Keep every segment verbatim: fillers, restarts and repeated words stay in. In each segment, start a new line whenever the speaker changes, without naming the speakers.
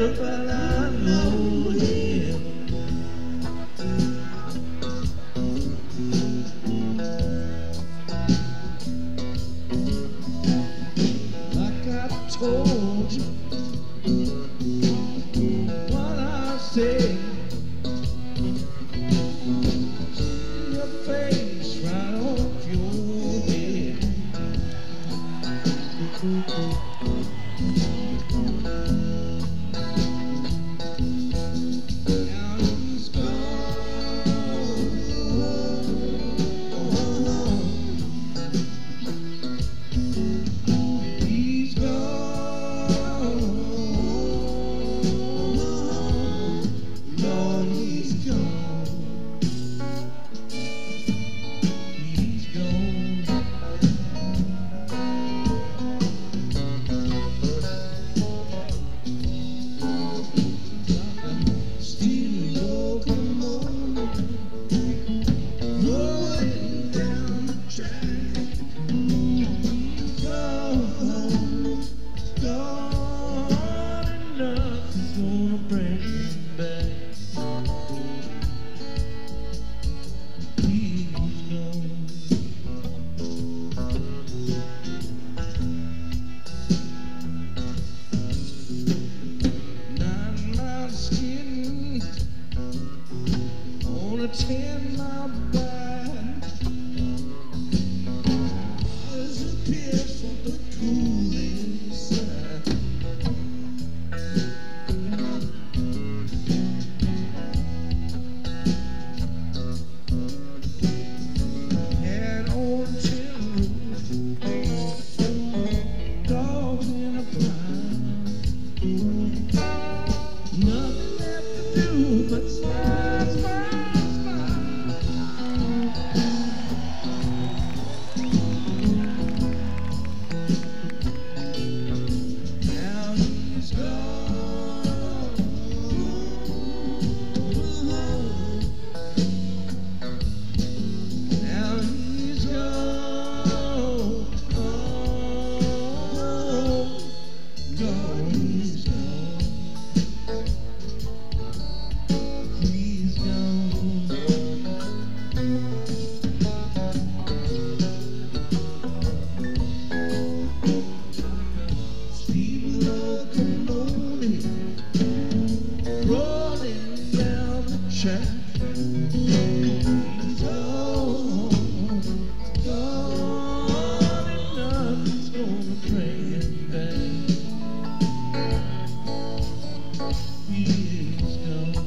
but I know him. Like I told you, what I said. See your face right off your head. Now he's gone. He's gone. No, he's gone. He's gone. Steam locomotive rolling down the track. He's gone, gone, and nothing's gonna bring him back. He's gone. Nine miles skidding on a ten mile ride. Disappear from the cool inside. Had on tin roof, dogs in a pile. Nothing left to do but smile, smile, smile. Now he's gone. Now he's gone. Gone, he's gone. He's gone. Steam locomotive rolling down the track. He's gone, gone, and nothing's gonna bring him back. He's gone.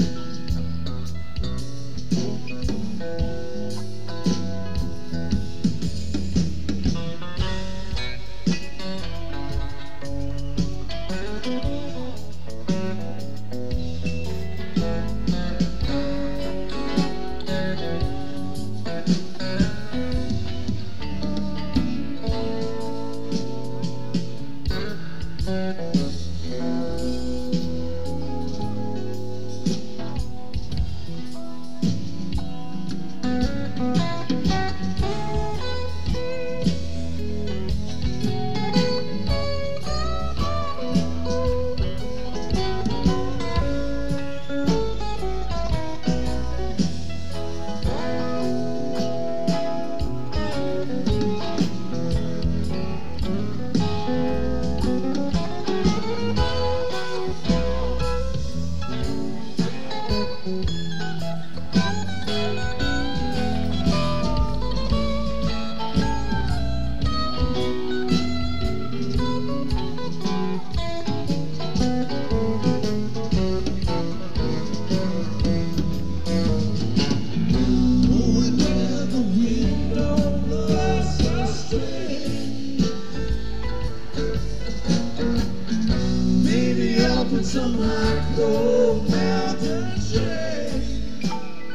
Put some hot cold mountain shade.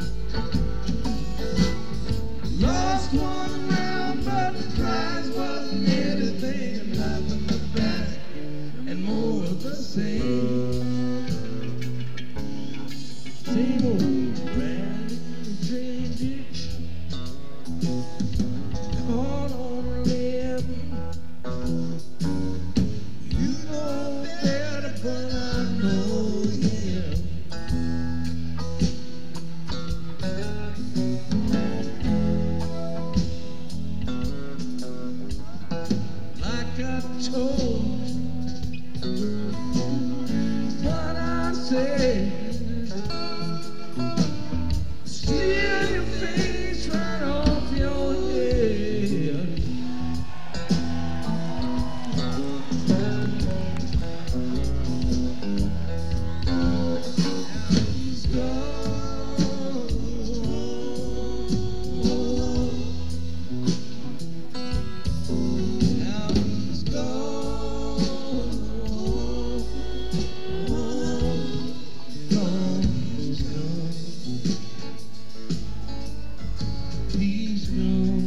Lost one round, but the prize wasn't anything. Nothing but back and more of the same. Same old brand new drain ditch. Caught on a limb. You know better, but I know Like I told what I said, steal your face right off your head. He's gone. Now he's gone. Gone. He's gone. He's gone.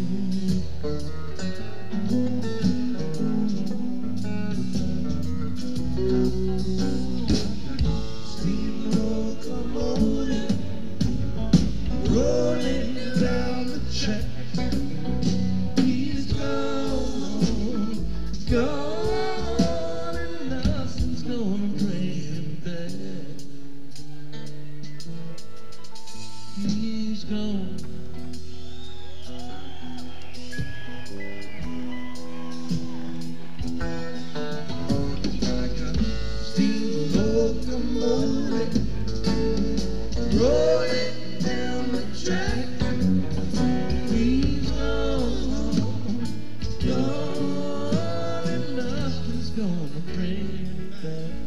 Steam locomotive rolling down the track. He's gone, gone, and nothing's gonna bring him back. He's gone. Like a steam locomotive rolling down the track. He's gone, gone, and nothing's gonna bring him back.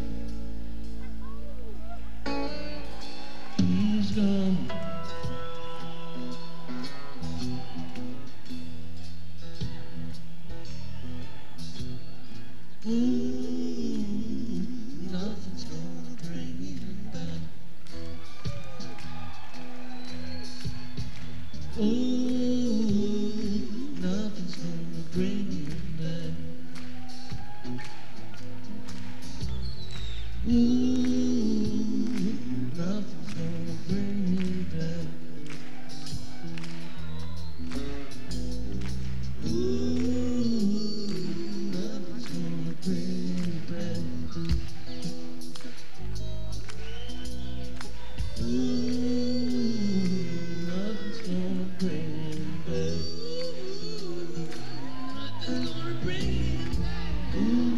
He's gone. Ooh, nothing's gonna bring him back. Ooh, nothing's gonna bring him back. Ooh, nothing's gonna bring him back. Ooh, nothing's gonna bring him back. Ooh, nothing's gonna bring him back. Nothing's gonna bring him back.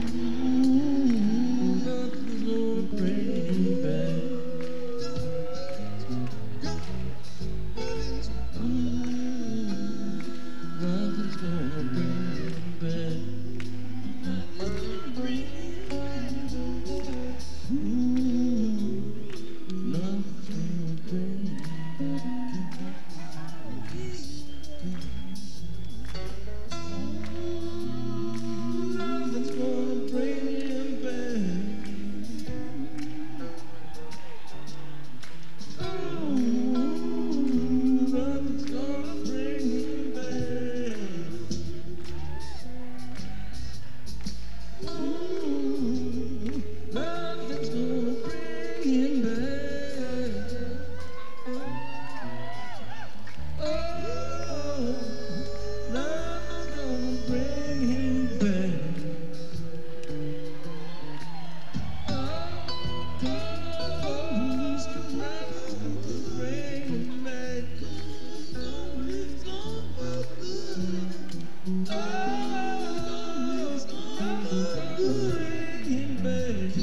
Ooh, nothing's gonna bring him back. Ooh, nothing's gonna bring him back. Nothing's gonna bring him back. Ooh, nothing's gonna bring him back. Nothing's gonna bring him back. Oh, nothing's gonna bring him back. Ooh, nothing's gonna bring him back. Oh, nothing's gonna bring him back. Oh, nothing's gonna bring him back. Nothing's gonna bring him back.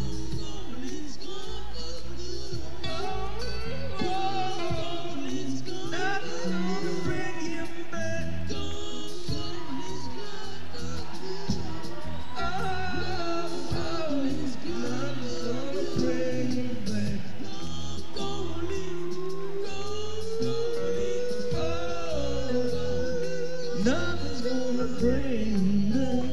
Nothing's gonna bring him back.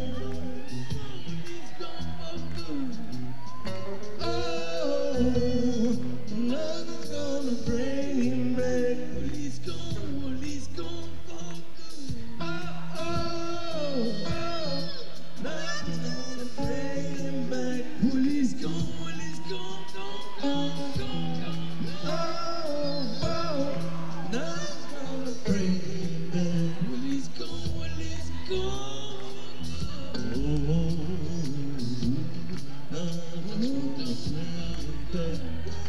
Oh, nothing's gonna bring him back. Well, he's gone, well, he's gone for good. Oh, oh, oh, nothing's gonna bring him back. Well, he's gone, well, he's gone, gone, gone, gone, gone. Oh, oh, nothing's gonna bring him back. Well, he's gone, well, he's gone. Oh, nothing's gonna bring him back. back.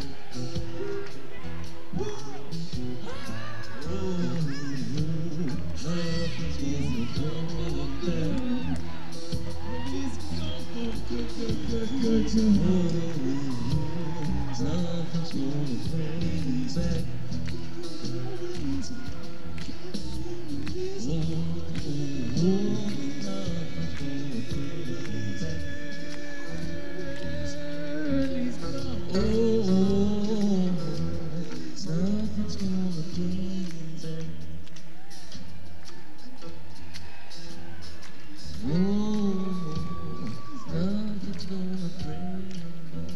Nothing's gonna bring him back. Oh, oh, nothing's gonna bring him back. He's gone. Oh, oh, nothing's gonna bring him back. Oh, nothing's gonna bring him back.